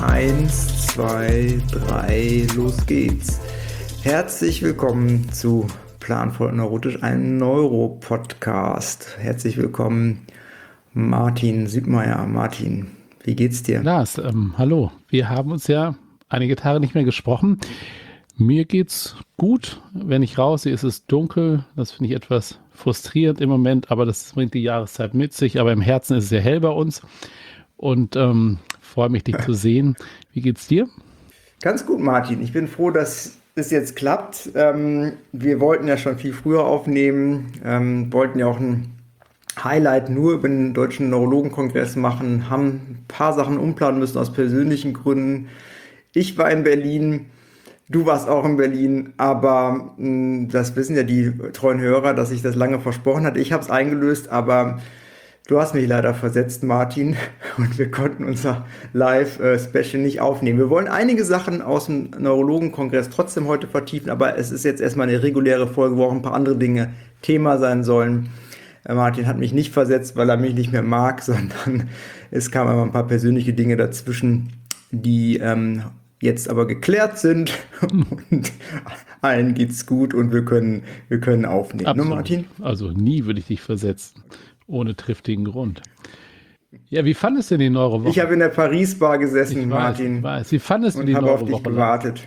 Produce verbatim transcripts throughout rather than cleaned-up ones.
Eins, zwei, drei, los geht's. Herzlich willkommen zu Planvoll Neurotisch, einem Neuro-Podcast. Herzlich willkommen, Martin Sübmeier. Martin, wie geht's dir? Lars, ähm, hallo. Wir haben uns ja einige Tage nicht mehr gesprochen. Mir geht's gut. Wenn ich raussehe, ist es dunkel. Das finde ich etwas frustrierend im Moment, aber das bringt die Jahreszeit mit sich. Aber im Herzen ist es sehr hell bei uns und ähm, freue mich, dich zu sehen. Wie geht's dir? Ganz gut, Martin. Ich bin froh, dass es jetzt klappt. Ähm, wir wollten ja schon viel früher aufnehmen, ähm, wollten ja auch ein Highlight nur über den Deutschen Neurologenkongress machen, haben ein paar Sachen umplanen müssen aus persönlichen Gründen. Ich war in Berlin. Du warst auch in Berlin, aber mh, das wissen ja die treuen Hörer, dass ich das lange versprochen hatte. Ich habe es eingelöst, aber du hast mich leider versetzt, Martin, und wir konnten unser Live-Special nicht aufnehmen. Wir wollen einige Sachen aus dem Neurologenkongress trotzdem heute vertiefen, aber es ist jetzt erstmal eine reguläre Folge, wo auch ein paar andere Dinge Thema sein sollen. Äh, Martin hat mich nicht versetzt, weil er mich nicht mehr mag, sondern es kamen aber ein paar persönliche Dinge dazwischen, die ähm, jetzt aber geklärt sind und allen geht's gut und wir können, wir können aufnehmen. Absolut. Ne, Martin? Also nie würde ich dich versetzen, ohne triftigen Grund. Ja, wie fandest du denn die Neurowoche? Ich habe in der Paris-Bar gesessen, Ich weiß, Martin, ich weiß. Wie fandest du und die habe auf dich Neurowoche? gewartet.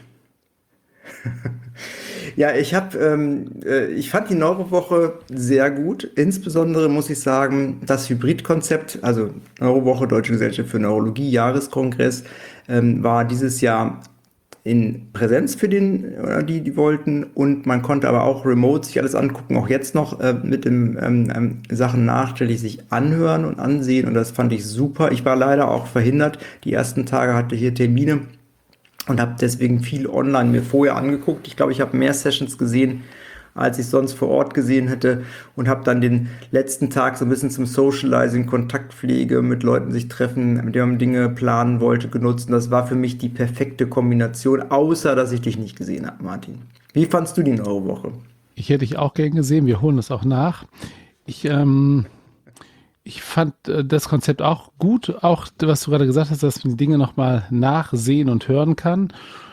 Ja, ich habe, ähm, äh, ich fand die Neurowoche sehr gut. Insbesondere muss ich sagen, das Hybridkonzept, also Neurowoche, Deutsche Gesellschaft für Neurologie, Jahreskongress, ähm, war dieses Jahr in Präsenz für den, oder die, die wollten, und man konnte aber auch remote sich alles angucken, auch jetzt noch äh, mit dem ähm, ähm, Sachen nachträglich sich anhören und ansehen, und das fand ich super. Ich war leider auch verhindert. Die ersten Tage hatte hier Termine und habe deswegen viel online mir vorher angeguckt. Ich glaube, ich habe mehr Sessions gesehen, als ich sonst vor Ort gesehen hätte, und habe dann den letzten Tag so ein bisschen zum Socializing, Kontaktpflege, mit Leuten sich treffen, mit denen man Dinge planen wollte, genutzt. Und das war für mich die perfekte Kombination, außer dass ich dich nicht gesehen habe, Martin. Wie fandst du die Neurowoche? Ich hätte dich auch gern gesehen, wir holen das auch nach. Ich, ähm, ich fand äh, das Konzept auch gut, auch was du gerade gesagt hast, dass man die Dinge nochmal nachsehen und hören kann.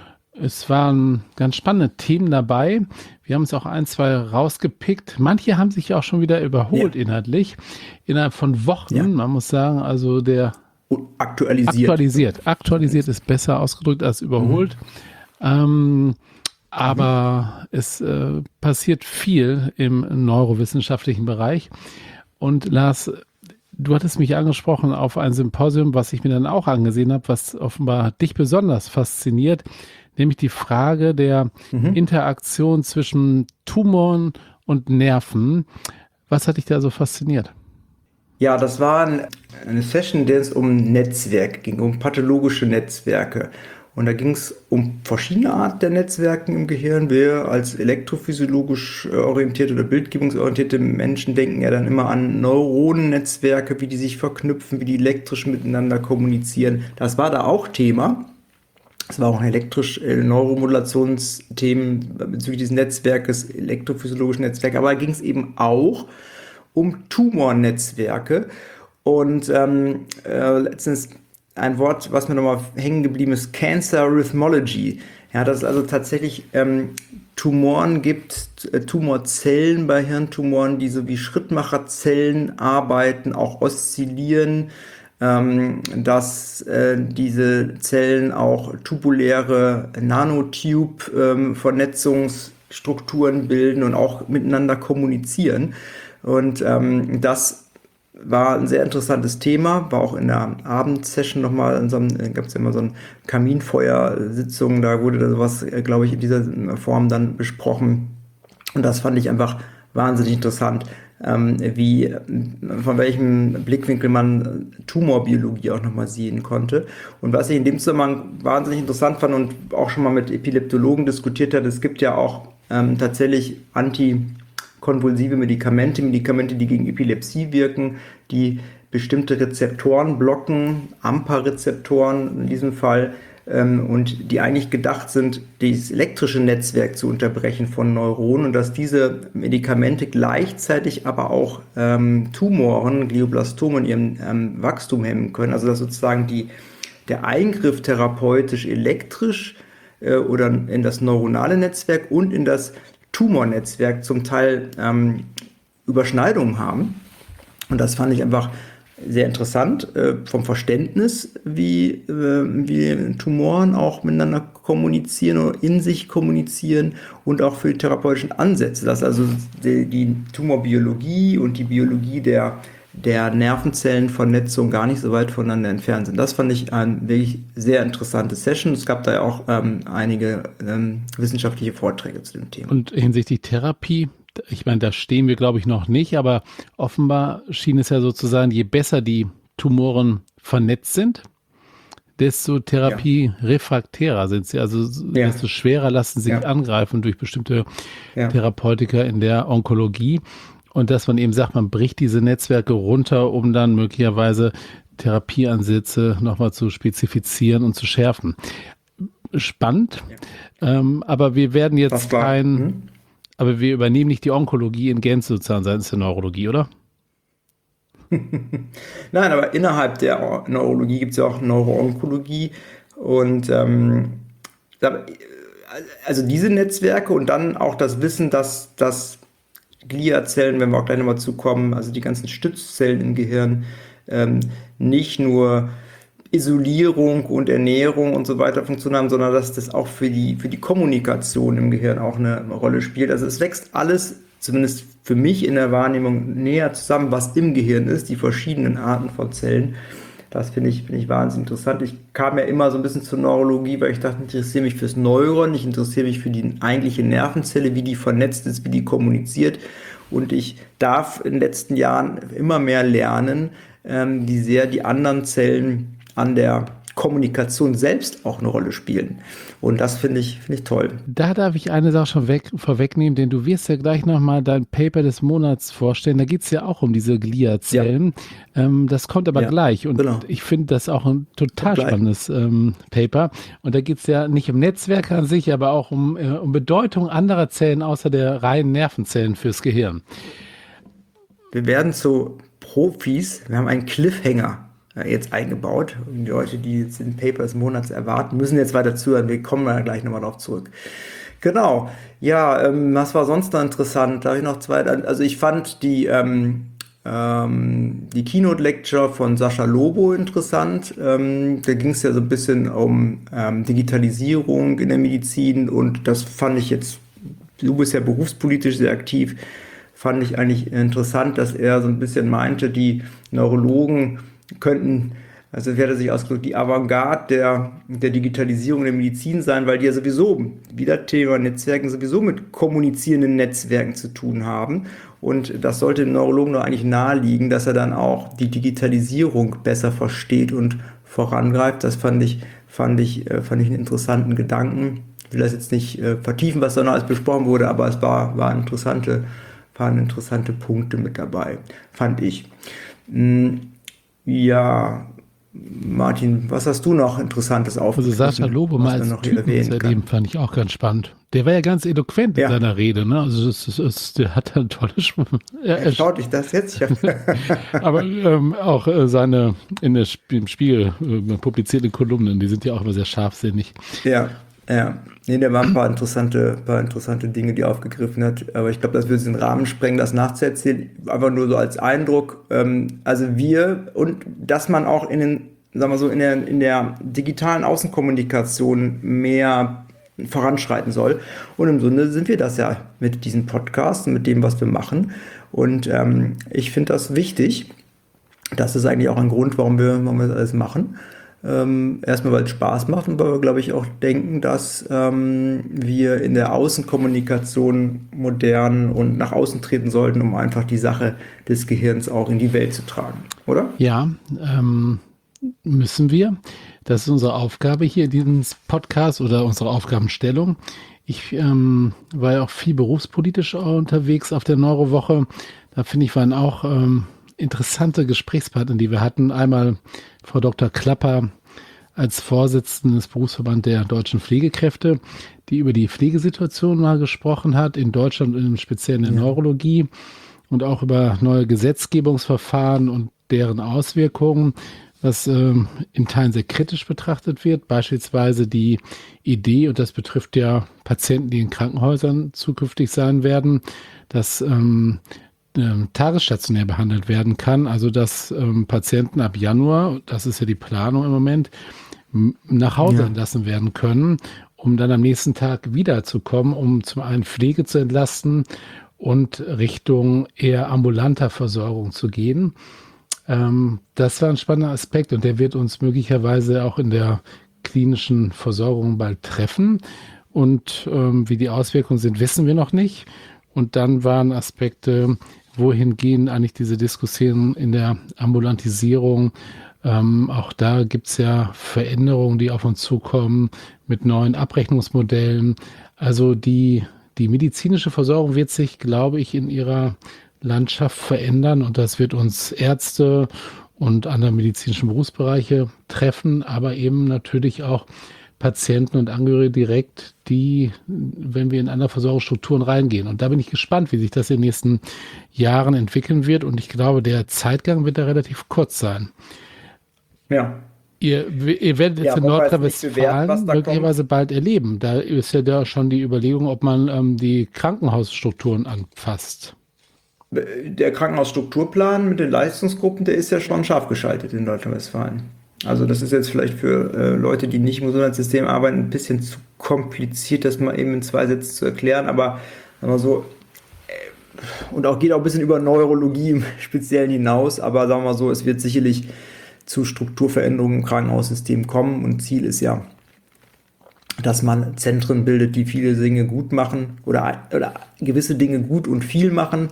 Es waren ganz spannende Themen dabei. Wir haben uns auch ein, zwei rausgepickt. Manche haben sich auch schon wieder überholt, ja, inhaltlich. Innerhalb von Wochen, ja. Man muss sagen, also der aktualisiert. Aktualisiert. Aktualisiert ist besser ausgedrückt als überholt. Mhm. Ähm, aber mhm. es äh, passiert viel im neurowissenschaftlichen Bereich. Und Lars, du hattest mich angesprochen auf ein Symposium, was ich mir dann auch angesehen habe, was offenbar dich besonders fasziniert, nämlich die Frage der mhm. Interaktion zwischen Tumoren und Nerven. Was hat dich da so fasziniert? Ja, das war eine Session, in der es um Netzwerke ging, um pathologische Netzwerke. Und da ging es um verschiedene Arten der Netzwerke im Gehirn. Wir als elektrophysiologisch orientierte oder bildgebungsorientierte Menschen denken ja dann immer an Neuronennetzwerke, wie die sich verknüpfen, wie die elektrisch miteinander kommunizieren. Das war da auch Thema. Es war auch ein elektrisch äh, Neuromodulationsthemen bezüglich dieses Netzwerkes, elektrophysiologischen Netzwerke, aber da ging es eben auch um Tumornetzwerke. Und ähm, äh, letztens ein Wort, was mir nochmal hängen geblieben ist, Cancer Rhythmology. Ja, dass es also tatsächlich ähm, Tumoren gibt, äh, Tumorzellen bei Hirntumoren, die so wie Schrittmacherzellen arbeiten, auch oszillieren, ähm, dass äh, diese Zellen auch tubuläre Nanotube-Vernetzungsstrukturen ähm, bilden und auch miteinander kommunizieren. Und ähm, das war ein sehr interessantes Thema, war auch in der Abendsession nochmal, in so einem, gab es ja immer so eine Kaminfeuersitzung, da wurde da sowas, glaube ich, in dieser Form dann besprochen. Und das fand ich einfach wahnsinnig interessant, ähm, wie, von welchem Blickwinkel man Tumorbiologie auch nochmal sehen konnte. Und was ich in dem Zusammenhang wahnsinnig interessant fand und auch schon mal mit Epileptologen diskutiert hat, es gibt ja auch ähm, tatsächlich antikonvulsive Medikamente, Medikamente, die gegen Epilepsie wirken, die bestimmte Rezeptoren blocken, A M P A-Rezeptoren in diesem Fall, ähm, und die eigentlich gedacht sind, das elektrische Netzwerk zu unterbrechen von Neuronen, und dass diese Medikamente gleichzeitig aber auch ähm, Tumoren, Glioblastomen in ihrem ähm, Wachstum hemmen können, also dass sozusagen die der Eingriff therapeutisch elektrisch äh, oder in das neuronale Netzwerk und in das Tumornetzwerk zum Teil ähm, Überschneidungen haben. Und das fand ich einfach sehr interessant äh, vom Verständnis, wie, äh, wie Tumoren auch miteinander kommunizieren oder in sich kommunizieren und auch für die therapeutischen Ansätze, dass also die, die Tumorbiologie und die Biologie der, der Nervenzellenvernetzung gar nicht so weit voneinander entfernt sind. Das fand ich eine wirklich sehr interessante Session. Es gab da ja auch ähm, einige ähm, wissenschaftliche Vorträge zu dem Thema. Und hinsichtlich Therapie, ich meine, da stehen wir, glaube ich, noch nicht, aber offenbar schien es ja so zu sein, je besser die Tumoren vernetzt sind, desto therapierefraktärer sind sie, also ja. desto schwerer lassen sie sich ja. angreifen durch bestimmte ja. Therapeutika in der Onkologie. Und dass man eben sagt, man bricht diese Netzwerke runter, um dann möglicherweise Therapieansätze nochmal zu spezifizieren und zu schärfen. Spannend, ja. ähm, aber wir werden jetzt kein... Hm? Aber wir übernehmen nicht die Onkologie in Gänze sozusagen seitens der Neurologie, oder? Nein, aber innerhalb der Neurologie gibt es ja auch Neuroonkologie. Und ähm, also diese Netzwerke und dann auch das Wissen, dass, dass Gliazellen, wenn wir auch gleich nochmal zukommen, also die ganzen Stützzellen im Gehirn, ähm, nicht nur Isolierung und Ernährung und so weiter funktionieren haben, sondern dass das auch für die, für die Kommunikation im Gehirn auch eine Rolle spielt. Also es wächst alles, zumindest für mich in der Wahrnehmung, näher zusammen, was im Gehirn ist, die verschiedenen Arten von Zellen. Das finde ich, finde ich wahnsinnig interessant. Ich kam ja immer so ein bisschen zur Neurologie, weil ich dachte, ich interessiere mich fürs Neuron, ich interessiere mich für die eigentliche Nervenzelle, wie die vernetzt ist, wie die kommuniziert. Und ich darf in den letzten Jahren immer mehr lernen, ähm, wie sehr die anderen Zellen an der Kommunikation selbst auch eine Rolle spielen. Und das finde ich, finde ich toll. Da darf ich eine Sache schon weg, vorwegnehmen, denn du wirst ja gleich nochmal dein Paper des Monats vorstellen. Da geht es ja auch um diese Gliazellen. Ja. Ähm, das kommt aber ja, gleich. Und genau. ich finde das auch ein total spannendes ähm, Paper. Und da geht es ja nicht um Netzwerke an sich, aber auch um, äh, um Bedeutung anderer Zellen außer der reinen Nervenzellen fürs Gehirn. Wir werden zu Profis. Wir haben einen Cliffhanger jetzt eingebaut. Und die Leute, die jetzt den Paper des Monats erwarten, müssen jetzt weiter zuhören. Wir kommen da gleich nochmal drauf zurück. Genau. Ja, ähm, was war sonst noch interessant? Da habe ich noch zwei. Also ich fand die, ähm, ähm, die Keynote-Lecture von Sascha Lobo interessant. Ähm, da ging es ja so ein bisschen um ähm, Digitalisierung in der Medizin und das fand ich jetzt, du bist ja berufspolitisch sehr aktiv, fand ich eigentlich interessant, dass er so ein bisschen meinte, die Neurologen könnten, also werde sich ausgedrückt, die Avantgarde der, der Digitalisierung der Medizin sein, weil die ja sowieso, wieder Thema Netzwerken, sowieso mit kommunizierenden Netzwerken zu tun haben. Und das sollte dem Neurologen doch eigentlich naheliegen, dass er dann auch die Digitalisierung besser versteht und vorangreift. Das fand ich, fand ich, fand ich einen interessanten Gedanken. Ich will das jetzt nicht äh, vertiefen, was da noch alles besprochen wurde, aber es war, war interessante, waren interessante Punkte mit dabei, fand ich. Hm. Ja, Martin, was hast du noch Interessantes aufgegriffen? Also Sascha Lobo mal als Typen zu erleben, fand ich auch ganz spannend. Der war ja ganz eloquent ja. in seiner Rede, ne? Also das, das, das, der hat eine tolle Sprache. Ja, schaut dich das jetzt? Aber ähm, auch äh, seine in der Sp- im Spiegel äh, publizierten Kolumnen, die sind ja auch immer sehr scharfsinnig. Ja, ja. Nee, da waren ein paar interessante, paar interessante Dinge, die er aufgegriffen hat. Aber ich glaube, das würde den Rahmen sprengen, das nachzuerzählen. Einfach nur so als Eindruck. Ähm, also wir und dass man auch in den, sagen wir so, in der, in der digitalen Außenkommunikation mehr voranschreiten soll. Und im Grunde sind wir das ja mit diesem Podcast und mit dem, was wir machen. Und ähm, ich finde das wichtig. Das ist eigentlich auch ein Grund, warum wir, warum wir das alles machen. Ähm, erstmal, weil es Spaß macht und weil wir, glaube ich, auch denken, dass ähm, wir in der Außenkommunikation modern und nach außen treten sollten, um einfach die Sache des Gehirns auch in die Welt zu tragen, oder? Ja, ähm, müssen wir. Das ist unsere Aufgabe hier in diesem Podcast oder unsere Aufgabenstellung. Ich ähm, war ja auch viel berufspolitisch unterwegs auf der Neurowoche. Da finde ich, waren auch ähm, interessante Gesprächspartner, die wir hatten. Einmal Frau Doktor Klapper als Vorsitzende des Berufsverbands der deutschen Pflegekräfte, die über die Pflegesituation mal gesprochen hat, in Deutschland und im Speziellen in der ja. Neurologie und auch über neue Gesetzgebungsverfahren und deren Auswirkungen. was ähm, in Teilen sehr kritisch betrachtet wird. Beispielsweise die Idee, und das betrifft ja Patienten, die in Krankenhäusern zukünftig sein werden, dass ähm, ähm, tagesstationär behandelt werden kann. Also dass ähm, Patienten ab Januar, das ist ja die Planung im Moment, m- nach Hause Ja. entlassen werden können, um dann am nächsten Tag wiederzukommen, um zum einen Pflege zu entlasten und Richtung eher ambulanter Versorgung zu gehen. Ähm, das war ein spannender Aspekt und der wird uns möglicherweise auch in der klinischen Versorgung bald treffen. Und ähm, wie die Auswirkungen sind, wissen wir noch nicht. Und dann waren Aspekte, wohin gehen eigentlich diese Diskussionen in der Ambulantisierung? Ähm, auch da gibt es ja Veränderungen, die auf uns zukommen mit neuen Abrechnungsmodellen. Also die, die medizinische Versorgung wird sich, glaube ich, in ihrer Landschaft verändern und das wird uns Ärzte und andere medizinische Berufsbereiche treffen, aber eben natürlich auch Patienten und Angehörige direkt, die, wenn wir in andere Versorgungsstrukturen reingehen. Und da bin ich gespannt, wie sich das in den nächsten Jahren entwickeln wird. Und ich glaube, der Zeitgang wird da relativ kurz sein. Ja. Ihr, ihr werdet jetzt Ja, in wollen wir jetzt nicht bewerten, was Nordrhein-Westfalen da möglicherweise kommt? bald erleben. Da ist ja da schon die Überlegung, ob man ähm, die Krankenhausstrukturen anfasst. Der Krankenhausstrukturplan mit den Leistungsgruppen, der ist ja schon scharf geschaltet in Nordrhein-Westfalen. Also das ist jetzt vielleicht für äh, Leute, die nicht im Gesundheitssystem arbeiten, ein bisschen zu kompliziert, das mal eben in zwei Sätzen zu erklären, aber, aber so, und auch geht auch ein bisschen über Neurologie im Speziellen hinaus, aber sagen wir mal so, es wird sicherlich zu Strukturveränderungen im Krankenhaussystem kommen und Ziel ist ja, dass man Zentren bildet, die viele Dinge gut machen oder, oder gewisse Dinge gut und viel machen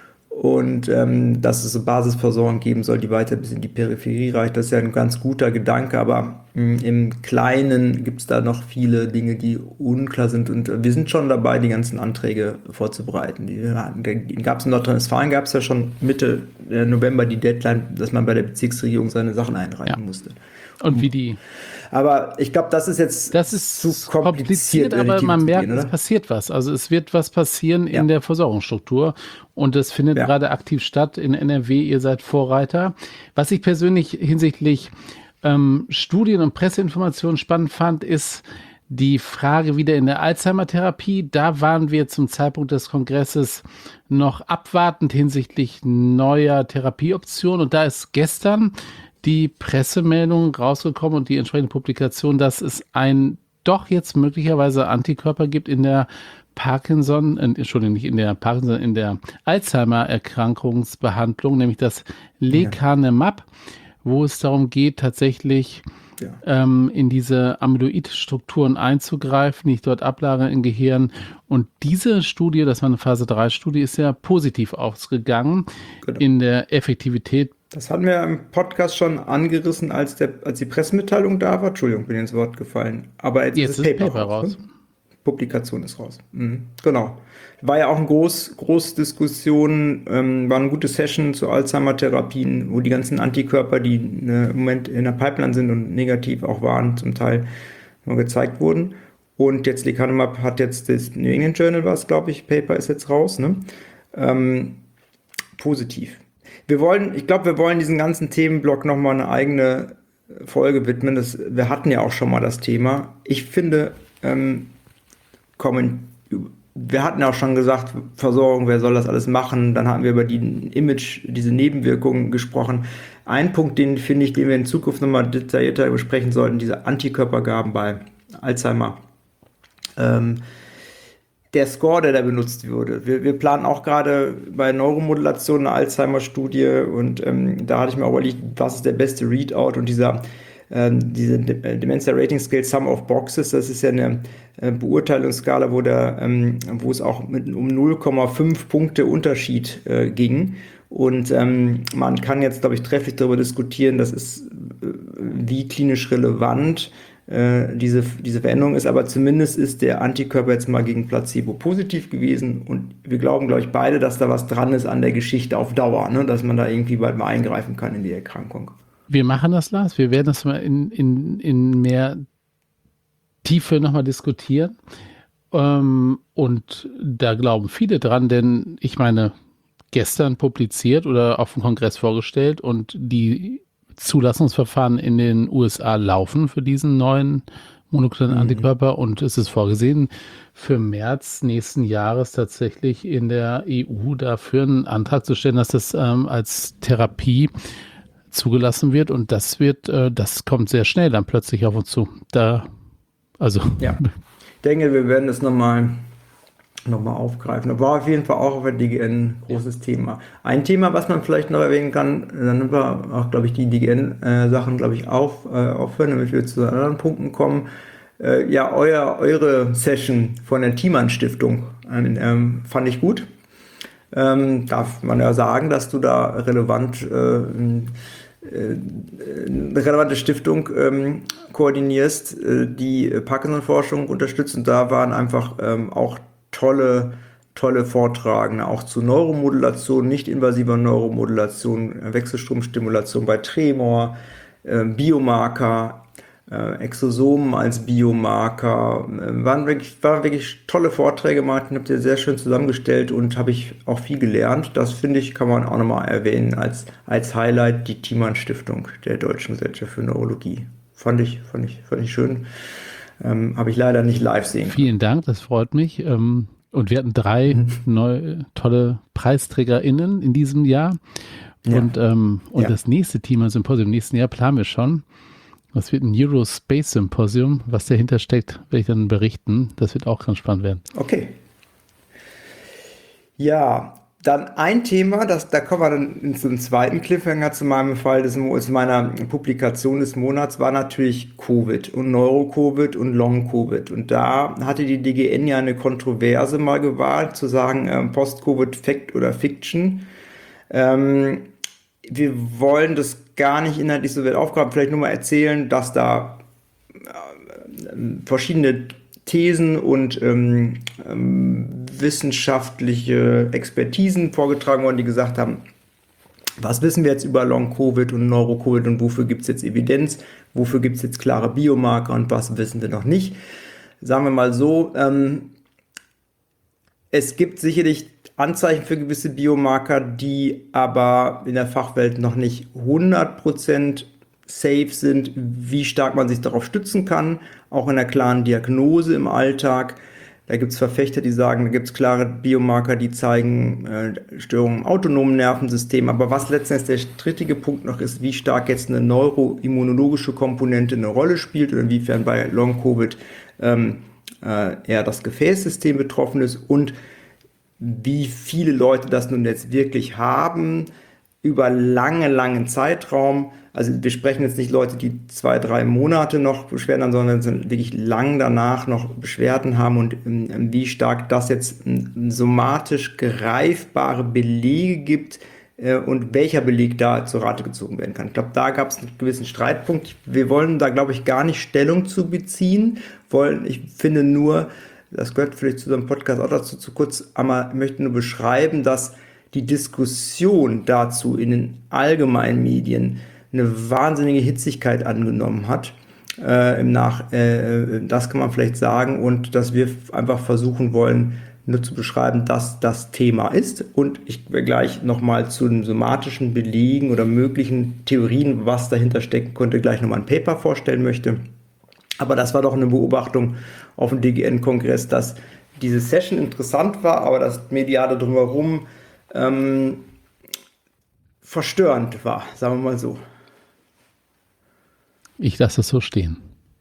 und ähm, dass es eine Basisversorgung geben soll, die weiter bis in die Peripherie reicht. Das ist ja ein ganz guter Gedanke, aber mh, im Kleinen gibt es da noch viele Dinge, die unklar sind und wir sind schon dabei, die ganzen Anträge vorzubereiten. Die, die gab es in Nordrhein-Westfalen, gab es ja schon Mitte äh, November die Deadline, dass man bei der Bezirksregierung seine Sachen Ja. einreichen musste. Und wie die Aber ich glaube, das ist jetzt Das zu ist kompliziert, kompliziert, in die aber Tiefe man zu merkt, gehen, es oder? passiert was. Also es wird was passieren in Ja, der Versorgungsstruktur und es findet ja, gerade aktiv statt in N R W. Ihr seid Vorreiter. Was ich persönlich hinsichtlich ähm, Studien und Presseinformationen spannend fand, ist die Frage wieder in der Alzheimer-Therapie. Da waren wir zum Zeitpunkt des Kongresses noch abwartend hinsichtlich neuer Therapieoptionen und da ist gestern die Pressemeldung rausgekommen und die entsprechende Publikation, dass es ein doch jetzt möglicherweise Antikörper gibt in der Parkinson, äh, Entschuldigung, nicht in der Parkinson, in der Alzheimer-Erkrankungsbehandlung, nämlich das ja, Lecanemab, wo es darum geht, tatsächlich ja. ähm, in diese Amyloid-Strukturen einzugreifen, die sich dort ablagern im Gehirn. Und diese Studie, das war eine Phase drei Studie, ist ja positiv ausgegangen Genau. in der Effektivität. Das hatten wir im Podcast schon angerissen, als, der, als die Pressemitteilung da war. Entschuldigung, bin ins Wort gefallen. Aber jetzt ist Jetzt das ist Paper Paper raus, ne? raus. Publikation ist raus. Mhm. Genau. War ja auch eine groß, große Diskussion, ähm, war eine gute Session zu Alzheimer-Therapien, wo die ganzen Antikörper, die ne, im Moment in der Pipeline sind und negativ auch waren, zum Teil nur gezeigt wurden. Und jetzt Lecanemab hat jetzt das New England Journal, was glaube ich, Paper ist jetzt raus, ne? Ähm, positiv. Wir wollen, ich glaube, wir wollen diesen ganzen Themenblock nochmal eine eigene Folge widmen. Das, wir hatten ja auch schon mal das Thema. Ich finde, ähm, kommen, wir hatten ja auch schon gesagt, Versorgung, wer soll das alles machen? Dann haben wir über die Image, diese Nebenwirkungen gesprochen. Ein Punkt, den finde ich, den wir in Zukunft nochmal detaillierter besprechen sollten, diese Antikörpergaben bei Alzheimer. Ähm, der Score, der da benutzt wurde. Wir, wir planen auch gerade bei Neuromodulation eine Alzheimer-Studie und ähm, da hatte ich mir auch überlegt, was ist der beste Readout und dieser ähm, diese Dementia Rating Scale Sum of Boxes, das ist ja eine äh, Beurteilungsskala, wo, der, ähm, wo es auch mit, um null Komma fünf Punkte Unterschied äh, ging. Und ähm, man kann jetzt, glaube ich, trefflich darüber diskutieren, das ist äh, wie klinisch relevant diese, diese Veränderung ist, aber zumindest ist der Antikörper jetzt mal gegen Placebo positiv gewesen und wir glauben, glaube ich, beide, dass da was dran ist an der Geschichte auf Dauer, ne? Dass man da irgendwie bald mal eingreifen kann in die Erkrankung. Wir machen das, Lars. Wir werden das mal in, in, in mehr Tiefe nochmal diskutieren. Ähm, und da glauben viele dran, denn ich meine, gestern publiziert oder auf dem Kongress vorgestellt und die Zulassungsverfahren in den U S A laufen für diesen neuen monoklonalen Mhm. Antikörper und es ist vorgesehen, für März nächsten Jahres tatsächlich in der E U dafür einen Antrag zu stellen, dass das ähm, als Therapie zugelassen wird und das wird, äh, das kommt sehr schnell dann plötzlich auf uns zu. Da, also Ja, ich denke, wir werden das nochmal noch mal aufgreifen. Das war auf jeden Fall auch auf der D G N ein großes Thema. Ein Thema, was man vielleicht noch erwähnen kann, dann haben wir auch, glaube ich, die D G N-Sachen, glaube ich, auf, äh, aufhören, damit wir zu anderen Punkten kommen. Äh, ja, euer, eure Session von der Thiemann-Stiftung ähm, fand ich gut. Ähm, darf man ja sagen, dass du da relevant äh, eine relevante Stiftung ähm, koordinierst, äh, die Parkinson-Forschung unterstützt und da waren einfach ähm, auch tolle, tolle Vortragende, auch zu Neuromodulation, nicht-invasiver Neuromodulation, Wechselstromstimulation bei Tremor, äh, Biomarker, äh, Exosomen als Biomarker, äh, waren wirklich, waren wirklich tolle Vorträge, Martin, habt ihr sehr schön zusammengestellt und habe ich auch viel gelernt. Das finde ich, kann man auch nochmal erwähnen als, als Highlight, die Thiemann-Stiftung der Deutschen Gesellschaft für Neurologie. Fand ich, fand ich, fand ich schön. Ähm, habe ich leider nicht live sehen können. vielen Dank, das freut mich. Ähm, und wir hatten drei Mhm. neue, tolle PreisträgerInnen in diesem Jahr. Ja. Und, ähm, und Ja. das nächste Thema-Symposium im nächsten Jahr planen wir schon. Das wird ein Eurospace-Symposium. Was dahinter steckt, werde ich dann berichten. Das wird auch ganz spannend werden. Okay. Ja, dann ein Thema, das, da kommen wir dann zum zweiten Cliffhanger zu meinem Fall, des, Mo- zu meiner Publikation des Monats, war natürlich Covid und Neuro-Covid und Long-Covid. Und da hatte die D G N ja eine Kontroverse mal gewagt, zu sagen, ähm, Post-Covid Fact oder Fiction. Ähm, wir wollen das gar nicht inhaltlich so weit aufgraben, vielleicht nur mal erzählen, dass da verschiedene Thesen und ähm, ähm, wissenschaftliche Expertisen vorgetragen worden, die gesagt haben, was wissen wir jetzt über Long-Covid und Neuro-Covid und wofür gibt es jetzt Evidenz, wofür gibt es jetzt klare Biomarker und was wissen wir noch nicht. Sagen wir mal so, ähm, es gibt sicherlich Anzeichen für gewisse Biomarker, die aber in der Fachwelt noch nicht hundert Prozent safe sind, wie stark man sich darauf stützen kann, auch in der klaren Diagnose im Alltag. Da gibt es Verfechter, die sagen, da gibt es klare Biomarker, die zeigen äh, Störungen im autonomen Nervensystem. Aber was letztendlich der strittige Punkt noch ist, wie stark jetzt eine neuroimmunologische Komponente eine Rolle spielt oder inwiefern bei Long-Covid ähm, äh, eher das Gefäßsystem betroffen ist und wie viele Leute das nun jetzt wirklich haben, über lange, langen Zeitraum. Also wir sprechen jetzt nicht Leute, die zwei, drei Monate noch Beschwerden haben, sondern sind wirklich lang danach noch Beschwerden haben und ähm, wie stark das jetzt ähm, somatisch greifbare Belege gibt äh, und welcher Beleg da zur Rate gezogen werden kann. Ich glaube, da gab es einen gewissen Streitpunkt. Wir wollen da, glaube ich, gar nicht Stellung zu beziehen. Wollen, ich finde nur, das gehört vielleicht zu unserem Podcast auch dazu zu kurz, aber ich möchte nur beschreiben, dass die Diskussion dazu in den allgemeinen Medien eine wahnsinnige Hitzigkeit angenommen hat. Äh, im Nach, äh, das kann man vielleicht sagen und dass wir einfach versuchen wollen, nur zu beschreiben, dass das Thema ist und ich gleich nochmal zu den somatischen Belegen oder möglichen Theorien, was dahinter stecken könnte, gleich nochmal ein Paper vorstellen möchte. Aber das war doch eine Beobachtung auf dem D G N-Kongress, dass diese Session interessant war, aber das Mediale drumherum ähm, verstörend war, sagen wir mal so. Ich lasse das so stehen.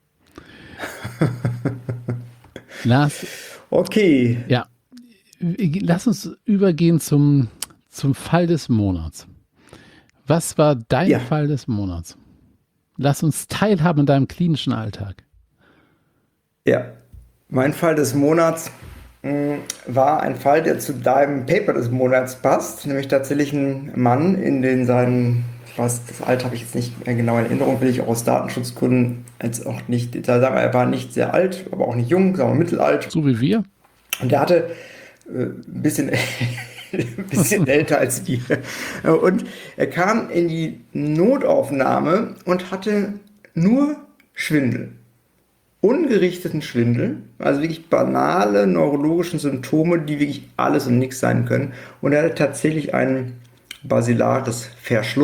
Lars, Okay. ja, lass uns übergehen zum, zum Fall des Monats. Was war dein Ja. Fall des Monats? Lass uns teilhaben in deinem klinischen Alltag. Ja, mein Fall des Monats mh, war ein Fall, der zu deinem Paper des Monats passt, nämlich tatsächlich ein Mann in den seinen, ich weiß, das Alter habe ich jetzt nicht mehr genau in Erinnerung, will ich auch aus Datenschutzgründen jetzt auch nicht, da sagen wir, er war nicht sehr alt, aber auch nicht jung, sagen wir mittelalt. So wie wir? Und der hatte äh, ein bisschen, ein bisschen älter als wir. Und er kam in die Notaufnahme und hatte nur Schwindel. Ungerichteten Schwindel, also wirklich banale neurologische Symptome, die wirklich alles und nichts sein können. Und er hatte tatsächlich einen basilares Verschluss.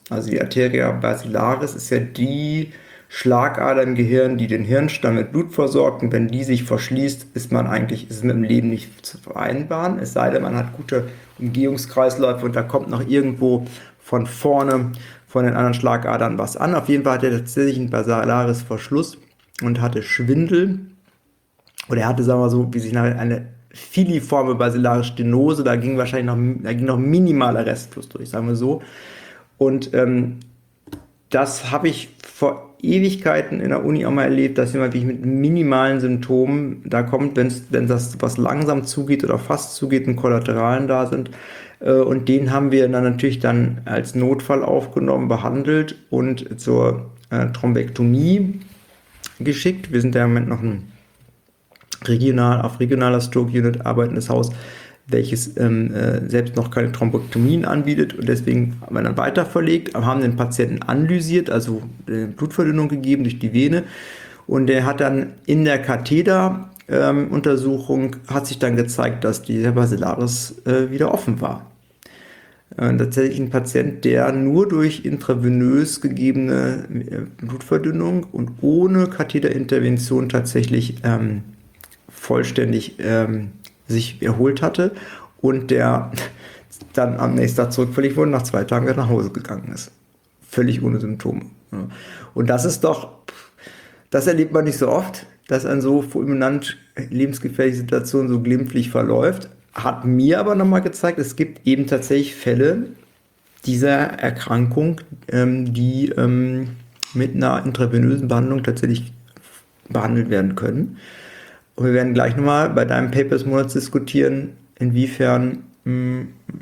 Also die Arteria basilaris ist ja die Schlagader im Gehirn, die den Hirnstamm mit Blut versorgt. Und wenn die sich verschließt, ist man eigentlich, ist es mit dem Leben nicht zu vereinbaren. Es sei denn, man hat gute Umgehungskreisläufe und da kommt noch irgendwo von vorne von den anderen Schlagadern was an. Auf jeden Fall hatte er tatsächlich einen Basilaris-Verschluss und hatte Schwindel. Oder er hatte, sagen wir so, wie sich nachher eine filiforme Basilaris Stenose, da ging wahrscheinlich noch, da ging noch minimaler Restfluss durch, sagen wir so. Und ähm, das habe ich vor Ewigkeiten in der Uni auch mal erlebt, dass jemand wirklich mit minimalen Symptomen da kommt, wenn's, wenn das was langsam zugeht oder fast zugeht und Kollateralen da sind. Äh, und den haben wir dann natürlich dann als Notfall aufgenommen, behandelt und zur äh, Thrombektomie geschickt. Wir sind ja im Moment noch ein regional, auf regionaler Stroke Unit arbeitendes Haus, welches ähm, äh, selbst noch keine Thrombektomien anbietet und deswegen haben wir dann weiter verlegt, haben den Patienten analysiert, also äh, Blutverdünnung gegeben durch die Vene und der hat dann in der Katheteruntersuchung ähm, hat sich dann gezeigt, dass dieser Basilaris äh, wieder offen war. Äh, tatsächlich ein Patient, der nur durch intravenös gegebene äh, Blutverdünnung und ohne Katheterintervention tatsächlich ähm, vollständig ähm, sich erholt hatte und der dann am nächsten Tag zurückfällig wurde, nach zwei Tagen wieder nach Hause gegangen ist. Völlig ohne Symptome. Ja. Und das ist doch, das erlebt man nicht so oft, dass eine so fulminant lebensgefährliche Situation so glimpflich verläuft. Hat mir aber nochmal gezeigt, es gibt eben tatsächlich Fälle dieser Erkrankung, ähm, die ähm, mit einer intravenösen Behandlung tatsächlich behandelt werden können. Und wir werden gleich nochmal bei deinem Paper des Monats diskutieren, inwiefern mh,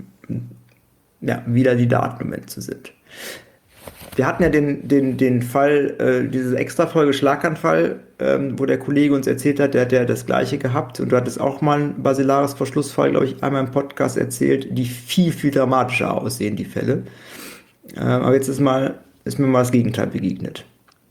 ja, wieder die Daten im Moment zu sind. Wir hatten ja den, den, den Fall, äh, diese Extra-Folge Schlaganfall, ähm, wo der Kollege uns erzählt hat, der hat ja das Gleiche gehabt und du hattest auch mal einen Basilaris-Verschlussfall, glaube ich, einmal im Podcast erzählt, die viel, viel dramatischer aussehen, die Fälle. Äh, aber jetzt ist, mal, ist mir mal das Gegenteil begegnet.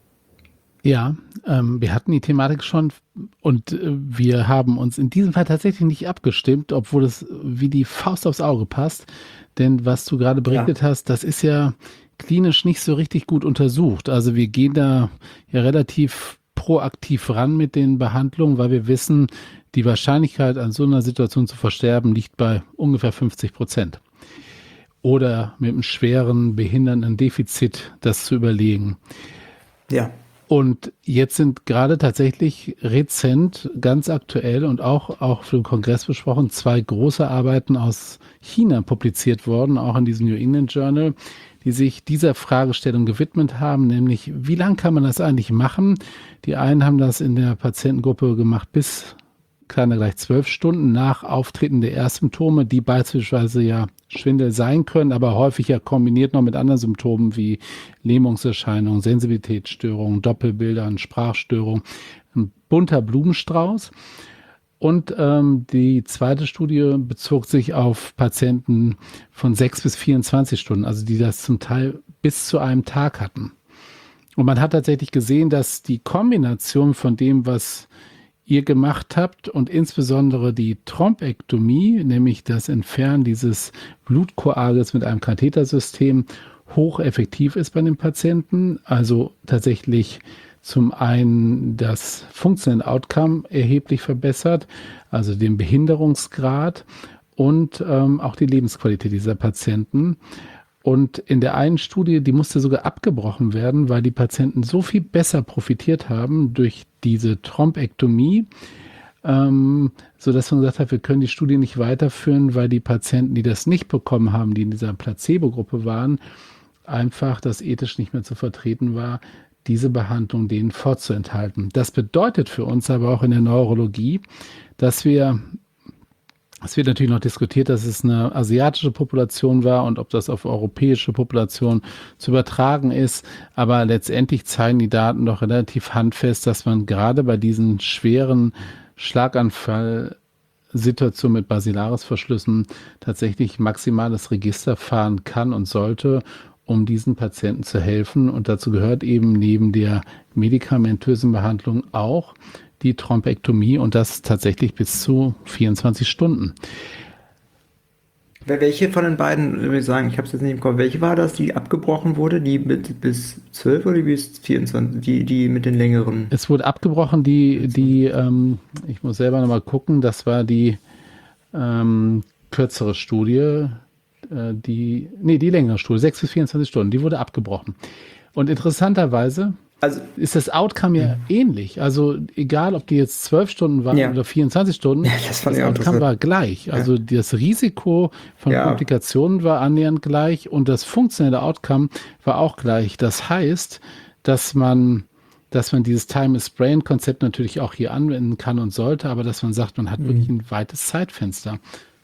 Ja, ähm, wir hatten die Thematik schon und äh, wir haben uns in diesem Fall tatsächlich nicht abgestimmt, obwohl es wie die Faust aufs Auge passt. Denn was du gerade berichtet ja. hast, das ist ja klinisch nicht so richtig gut untersucht. Also wir gehen da ja relativ proaktiv ran mit den Behandlungen, weil wir wissen, die Wahrscheinlichkeit an so einer Situation zu versterben liegt bei ungefähr fünfzig Prozent. Oder mit einem schweren, behindernden Defizit das zu überlegen. Ja. Und jetzt sind gerade tatsächlich rezent, ganz aktuell und auch, auch für den Kongress besprochen, zwei große Arbeiten aus China publiziert worden, auch in diesem New England Journal, die sich dieser Fragestellung gewidmet haben, nämlich wie lang kann man das eigentlich machen? Die einen haben das in der Patientengruppe gemacht bis kleiner gleich zwölf Stunden nach Auftreten der Erstsymptome, die beispielsweise ja Schwindel sein können, aber häufig ja kombiniert noch mit anderen Symptomen wie Lähmungserscheinungen, Sensibilitätsstörungen, Doppelbildern, Sprachstörungen, ein bunter Blumenstrauß. Und ähm, die zweite Studie bezog sich auf Patienten von sechs bis vierundzwanzig Stunden, also die das zum Teil bis zu einem Tag hatten. Und man hat tatsächlich gesehen, dass die Kombination von dem, was ihr gemacht habt und insbesondere die Thrombektomie, nämlich das Entfernen dieses Blutkoagels mit einem Kathetersystem, hocheffektiv ist bei den Patienten. Also tatsächlich zum einen das funktionelle Outcome erheblich verbessert, also den Behinderungsgrad und ähm, auch die Lebensqualität dieser Patienten. Und in der einen Studie, die musste sogar abgebrochen werden, weil die Patienten so viel besser profitiert haben durch diese Thrombektomie, ähm, sodass man gesagt hat, wir können die Studie nicht weiterführen, weil die Patienten, die das nicht bekommen haben, die in dieser Placebo-Gruppe waren, einfach das ethisch nicht mehr zu vertreten war, diese Behandlung denen vorzuenthalten. Das bedeutet für uns aber auch in der Neurologie, dass wir Es wird natürlich noch diskutiert, dass es eine asiatische Population war und ob das auf europäische Population zu übertragen ist. Aber letztendlich zeigen die Daten doch relativ handfest, dass man gerade bei diesen schweren Schlaganfallsituationen mit Basilarisverschlüssen tatsächlich maximales Register fahren kann und sollte, um diesen Patienten zu helfen. Und dazu gehört eben neben der medikamentösen Behandlung auch die Thrombektomie und das tatsächlich bis zu vierundzwanzig Stunden. Wer- Welche von den beiden, würde ich sagen, ich habe es jetzt nicht im Kopf, welche war das, die abgebrochen wurde? Die mit bis zwölf oder die bis vierundzwanzig? Die, die mit den längeren Es wurde abgebrochen, die, vierundzwanzig? die, ähm, ich muss selber nochmal gucken, das war die ähm, kürzere Studie, äh, die, nee, die längere Studie, sechs bis vierundzwanzig Stunden, die wurde abgebrochen. Und interessanterweise Also, ist das Outcome ja ähnlich. Also egal, ob die jetzt zwölf Stunden waren ja, oder vierundzwanzig Stunden, das fand das ich auch Outcome interessant. war gleich. Ja, Also das Risiko von ja, Komplikationen war annähernd gleich und das funktionelle Outcome war auch gleich. Das heißt, dass man, dass man dieses Time is Brain Konzept natürlich auch hier anwenden kann und sollte, aber dass man sagt, man hat wirklich mhm. ein weites Zeitfenster.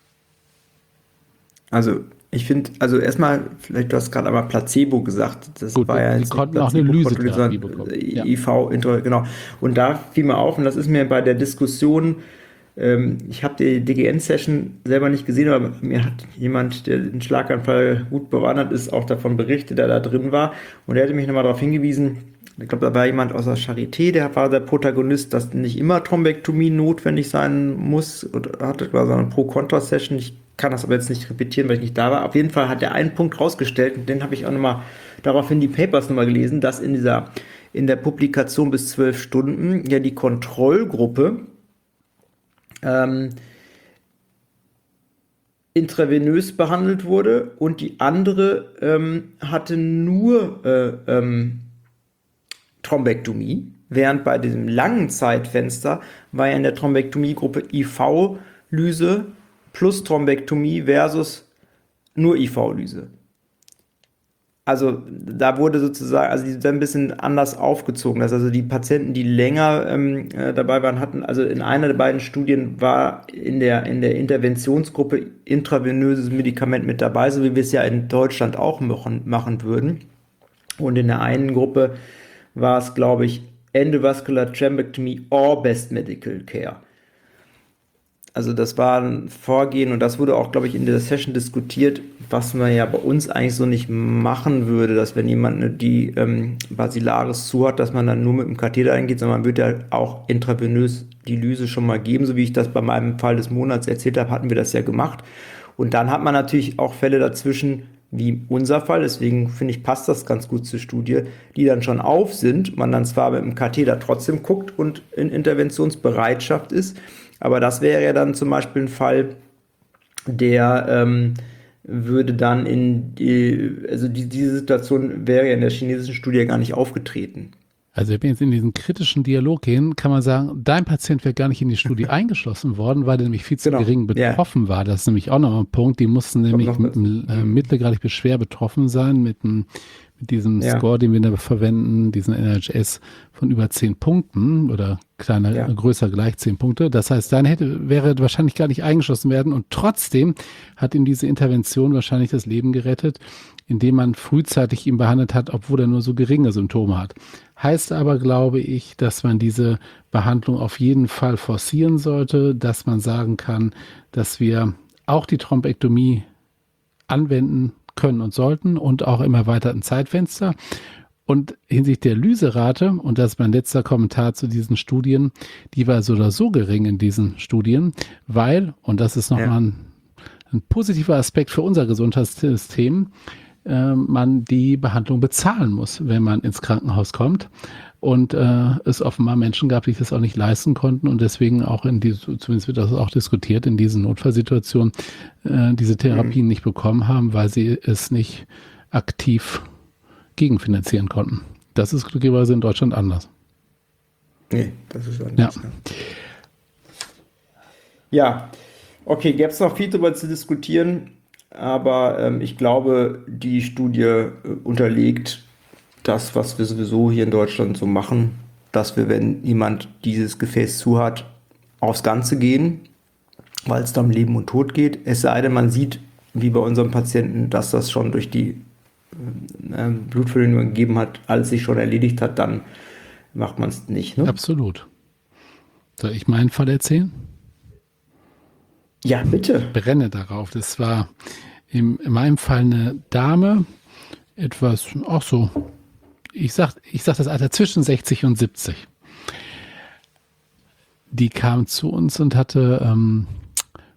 Also ich finde, also erstmal, vielleicht du hast gerade einmal Placebo gesagt, das Gut, war ja die jetzt nicht konnten auch eine Placebo-kontrolliert, Lysetherapie sondern bekommen. äh, Ja. I V, Intro, genau. Und da fiel mir auf, und das ist mir bei der Diskussion, ähm, ich habe die D G N-Session selber nicht gesehen, aber mir hat jemand, der den Schlaganfall gut bewandert ist, auch davon berichtet, der da drin war. Und der hatte mich nochmal darauf hingewiesen, ich glaube, da war jemand aus der Charité, der war der Protagonist, dass nicht immer Thrombektomie notwendig sein muss. Oder hatte war so eine Pro-Kontra-Session. Ich kann das aber jetzt nicht repetieren, weil ich nicht da war. Auf jeden Fall hat er einen Punkt rausgestellt und den habe ich auch nochmal daraufhin die Papers nochmal gelesen, dass in dieser, in der Publikation bis zwölf Stunden ja die Kontrollgruppe ähm, intravenös behandelt wurde und die andere ähm, hatte nur äh, ähm, Thrombektomie, während bei diesem langen Zeitfenster war ja in der Thrombektomie-Gruppe I V-Lyse plus Thrombektomie versus nur I V-Lyse. Also da wurde sozusagen, also die sind ein bisschen anders aufgezogen. Das also die Patienten, die länger ähm, äh, dabei waren, hatten, also in einer der beiden Studien war in der, in der Interventionsgruppe intravenöses Medikament mit dabei, so wie wir es ja in Deutschland auch machen, machen würden. Und in der einen Gruppe war es, glaube ich, Endovascular Thrombectomy or Best Medical Care. Also das war ein Vorgehen und das wurde auch, glaube ich, in der Session diskutiert, was man ja bei uns eigentlich so nicht machen würde, dass wenn jemand die ähm, Basilaris zu hat, dass man dann nur mit dem Katheter eingeht, sondern man würde ja auch intravenös die Lyse schon mal geben, so wie ich das bei meinem Fall des Monats erzählt habe, hatten wir das ja gemacht. Und dann hat man natürlich auch Fälle dazwischen, wie unser Fall, deswegen finde ich, passt das ganz gut zur Studie, die dann schon auf sind, man dann zwar mit dem Katheter trotzdem guckt und in Interventionsbereitschaft ist, aber das wäre ja dann zum Beispiel ein Fall, der ähm, würde dann in die, also die, diese Situation wäre ja in der chinesischen Studie gar nicht aufgetreten. Also wenn wir jetzt in diesen kritischen Dialog gehen, kann man sagen, dein Patient wäre gar nicht in die Studie eingeschlossen worden, weil der nämlich viel zu Genau, gering ja. betroffen war. Das ist nämlich auch noch ein Punkt. Die mussten nämlich noch mit dazu. einem äh, mittelgradig bis schwer betroffen sein, mit, einem, mit diesem Ja. Score, den wir da verwenden, diesen N H S von über zehn Punkten oder kleiner, Ja. größer gleich zehn Punkte. Das heißt, dann hätte, wäre wahrscheinlich gar nicht eingeschlossen werden und trotzdem hat ihm diese Intervention wahrscheinlich das Leben gerettet, indem man frühzeitig ihn behandelt hat, obwohl er nur so geringe Symptome hat. Heißt aber, glaube ich, dass man diese Behandlung auf jeden Fall forcieren sollte, dass man sagen kann, dass wir auch die Thrombektomie anwenden können und sollten und auch im erweiterten Zeitfenster. Und hinsichtlich der Lyserate, und das ist mein letzter Kommentar zu diesen Studien, die war so oder so gering in diesen Studien, weil, und das ist nochmal Ja. ein, ein positiver Aspekt für unser Gesundheitssystem, äh, man die Behandlung bezahlen muss, wenn man ins Krankenhaus kommt. Und äh, es offenbar Menschen gab, die das auch nicht leisten konnten und deswegen auch in diese, zumindest wird das auch diskutiert, in diesen Notfallsituationen äh, diese Therapien Mhm. nicht bekommen haben, weil sie es nicht aktiv gegenfinanzieren konnten. Das ist glücklicherweise in Deutschland anders. Nee, das ist anders. Ja. Ja, ja. Okay, gäbe es noch viel darüber zu diskutieren, aber ähm, ich glaube, die Studie äh, unterlegt das, was wir sowieso hier in Deutschland so machen, dass wir, wenn jemand dieses Gefäß zu hat, aufs Ganze gehen, weil es da um Leben und Tod geht. Es sei denn, man sieht, wie bei unserem Patienten, dass das schon durch die äh, Blutverdünnung gegeben hat, alles sich schon erledigt hat, dann macht man es nicht. Ne? Absolut. Soll ich meinen Fall erzählen? Ja, bitte. Brenne darauf. Das war im, in meinem Fall eine Dame, etwas, auch so, ich sag, ich sag das Alter zwischen sechzig und siebzig. Die kam zu uns und hatte ähm,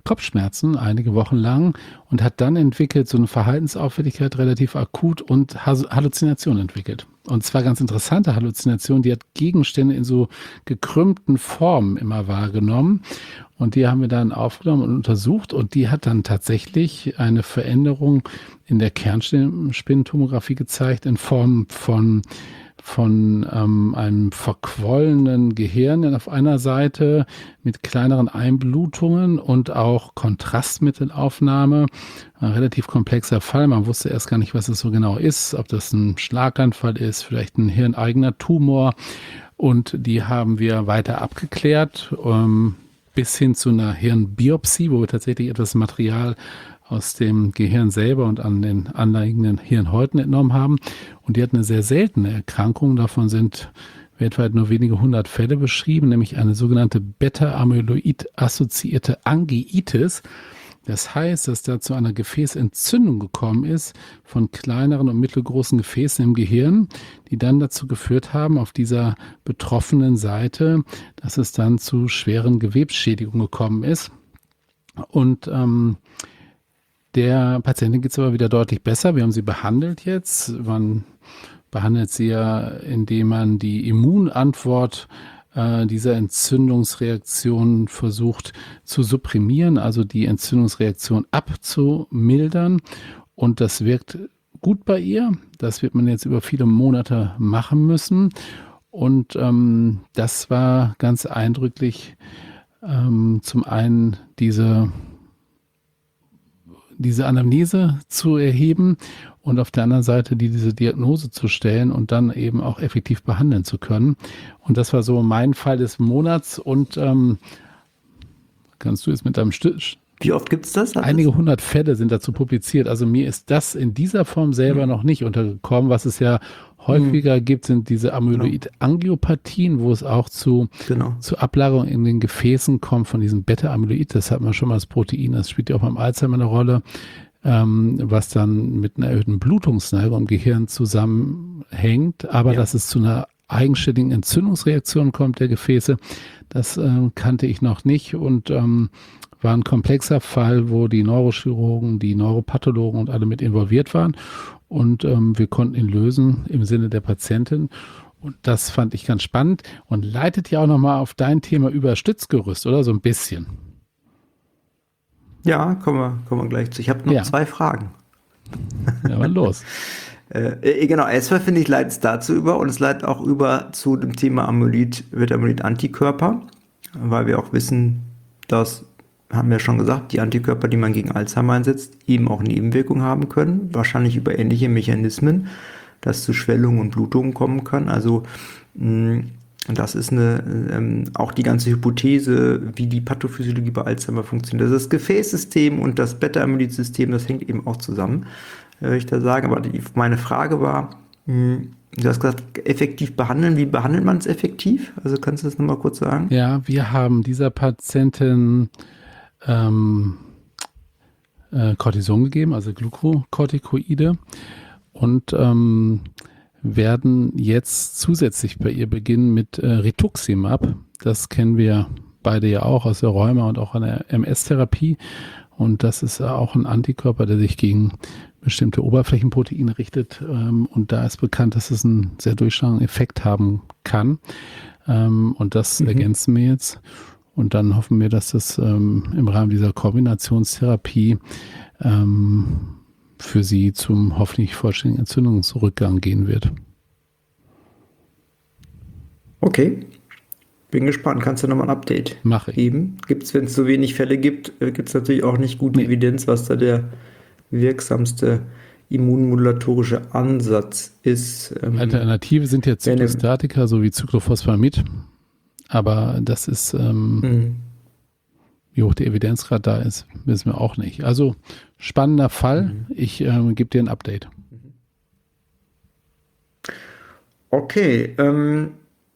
Kopfschmerzen einige Wochen lang und hat dann entwickelt so eine Verhaltensauffälligkeit relativ akut und Has- Halluzinationen entwickelt. Und zwar ganz interessante Halluzinationen, die hat Gegenstände in so gekrümmten Formen immer wahrgenommen. Und die haben wir dann aufgenommen und untersucht und die hat dann tatsächlich eine Veränderung in der Kernspintomographie gezeigt in Form von von ähm, einem verquollenen Gehirn auf einer Seite mit kleineren Einblutungen und auch Kontrastmittelaufnahme. Ein relativ komplexer Fall. Man wusste erst gar nicht, was es so genau ist, ob das ein Schlaganfall ist, vielleicht ein hirneigener Tumor. Und die haben wir weiter abgeklärt, ähm, bis hin zu einer Hirnbiopsie, wo wir tatsächlich etwas Material aus dem Gehirn selber und an den anliegenden Hirnhäuten entnommen haben. Und die hat eine sehr seltene Erkrankung. Davon sind weltweit nur wenige hundert Fälle beschrieben, nämlich eine sogenannte Beta-Amyloid-assoziierte Angeitis. Das heißt, dass da zu einer Gefäßentzündung gekommen ist von kleineren und mittelgroßen Gefäßen im Gehirn, die dann dazu geführt haben, auf dieser betroffenen Seite, dass es dann zu schweren Gewebsschädigungen gekommen ist. Und ähm, der Patientin geht es aber wieder deutlich besser. Wir haben sie behandelt jetzt. Man behandelt sie ja, indem man die Immunantwort äh, dieser Entzündungsreaktion versucht zu supprimieren, also die Entzündungsreaktion abzumildern. Und das wirkt gut bei ihr. Das wird man jetzt über viele Monate machen müssen. Und ähm, das war ganz eindrücklich. Ähm, zum einen diese diese Anamnese zu erheben und auf der anderen Seite die, diese Diagnose zu stellen und dann eben auch effektiv behandeln zu können. Und das war so mein Fall des Monats. Und ähm, kannst du jetzt mit deinem Stück? Wie oft gibt es das? Hat Einige das? hundert Fälle sind dazu publiziert. Also mir ist das in dieser Form selber Mhm. noch nicht untergekommen. Was es ja häufiger Mhm. gibt, sind diese Amyloid-Angiopathien, wo es auch zu, Genau. zu Ablagerungen in den Gefäßen kommt von diesem Beta-Amyloid. Das hat man schon mal, das Protein, das spielt ja auch beim Alzheimer eine Rolle, ähm, was dann mit einer erhöhten Blutungsneigung im Gehirn zusammenhängt. Aber Ja. dass es zu einer eigenständigen Entzündungsreaktion kommt der Gefäße, das äh, kannte ich noch nicht und ähm, war ein komplexer Fall, wo die Neurochirurgen, die Neuropathologen und alle mit involviert waren. Und ähm, wir konnten ihn lösen im Sinne der Patientin. Und das fand ich ganz spannend und leitet ja auch nochmal auf dein Thema über Stützgerüst, oder? So ein bisschen. Ja, kommen wir, kommen wir gleich zu. Ich habe noch Ja, zwei Fragen. ja, mal los. Äh, äh, genau, erstmal finde ich, leitet es dazu über und es leitet auch über zu dem Thema Amyloid, Beta-Amyloid-Antikörper, weil wir auch wissen, dass, haben wir schon gesagt, die Antikörper, die man gegen Alzheimer einsetzt, eben auch Nebenwirkungen haben können, wahrscheinlich über ähnliche Mechanismen, dass zu Schwellungen und Blutungen kommen kann. Also mh, das ist eine, ähm, auch die ganze Hypothese, wie die Pathophysiologie bei Alzheimer funktioniert. Das, ist das Gefäßsystem und das Beta-Amyloid-System, das hängt eben auch zusammen, äh, würde ich da sagen. Aber die, meine Frage war, mh, du hast gesagt, effektiv behandeln. Wie behandelt man es effektiv? Also kannst du das nochmal kurz sagen? Ja, wir haben dieser Patientin ähm, äh, Cortison gegeben, also Glukokortikoide und ähm, werden jetzt zusätzlich bei ihr beginnen mit äh, Rituximab. Das kennen wir beide ja auch aus der Rheuma und auch an der M S-Therapie. Und das ist auch ein Antikörper, der sich gegen bestimmte Oberflächenproteine richtet. Ähm, und da ist bekannt, dass es einen sehr durchschlagenden Effekt haben kann. Ähm, und das Mhm. ergänzen wir jetzt. Und dann hoffen wir, dass das ähm, im Rahmen dieser Kombinationstherapie ähm, für sie zum hoffentlich vollständigen Entzündungsrückgang gehen wird. Okay, bin gespannt. Kannst du nochmal ein Update Mache ich. geben? Gibt es, wenn es so wenig Fälle gibt, gibt es natürlich auch nicht gute Nee. Evidenz, was da der wirksamste immunmodulatorische Ansatz ist. Ähm, Alternative sind jetzt wenn- Zytostatika, so wie Cyclophosphamid. Aber das ist, ähm, Mhm. wie hoch der Evidenzgrad da ist, wissen wir auch nicht. Also spannender Fall. Ich ähm, gebe dir ein Update. Okay, ähm,